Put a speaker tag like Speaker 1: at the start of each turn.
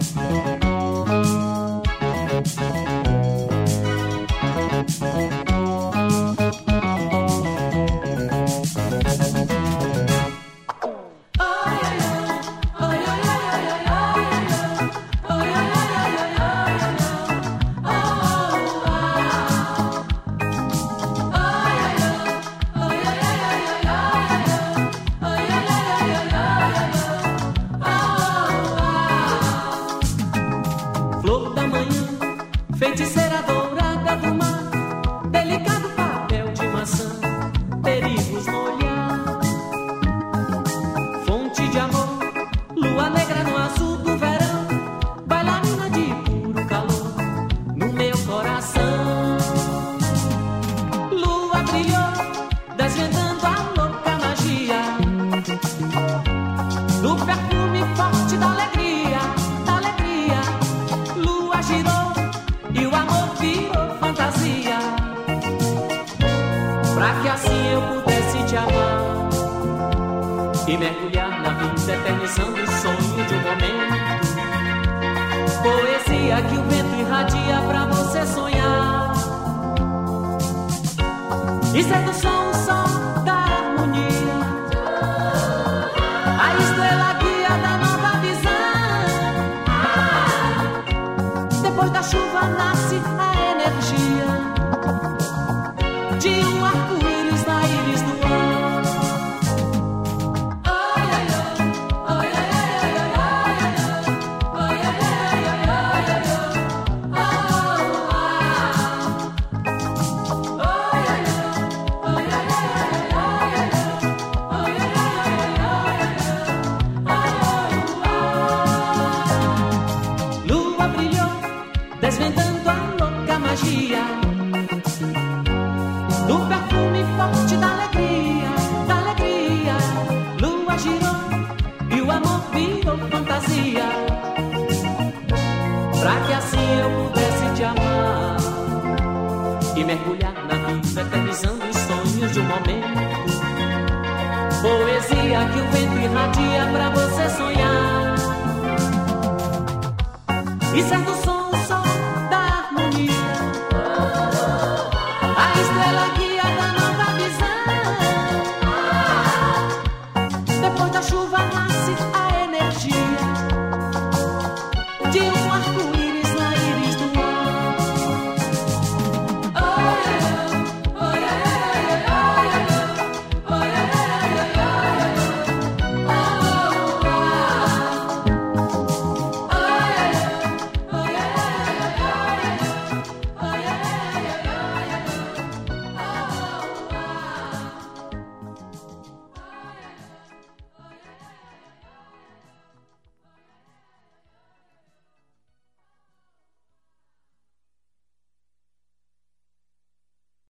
Speaker 1: Feiticeira dourada do mar, delicado papel de maçã, perigos no olhar. Fonte de amor, lua negra no azul do verão, bailarina de puro calor no meu coração. Lua brilhou, desvendando a louca magia do perfume forte da alegria, da alegria. Lua girou e o amor virou fantasia, pra que assim eu pudesse te amar e mergulhar na vida, eternizando o sonho de um momento. Poesia que o vento irradia pra você sonhar, e sedução, o som da harmonia, a estrela guia da nova visão. Depois da chuva nasce a energia de um arco-íris na íris do ar. Lua brilhou, desvendando a louca magia do perfume forte da alegria, da alegria. Lua girou e o amor virou fantasia, pra que assim eu pudesse te amar e mergulhar na vida, eternizando os sonhos de um momento. Poesia que o vento irradia pra você sonhar, e sedução,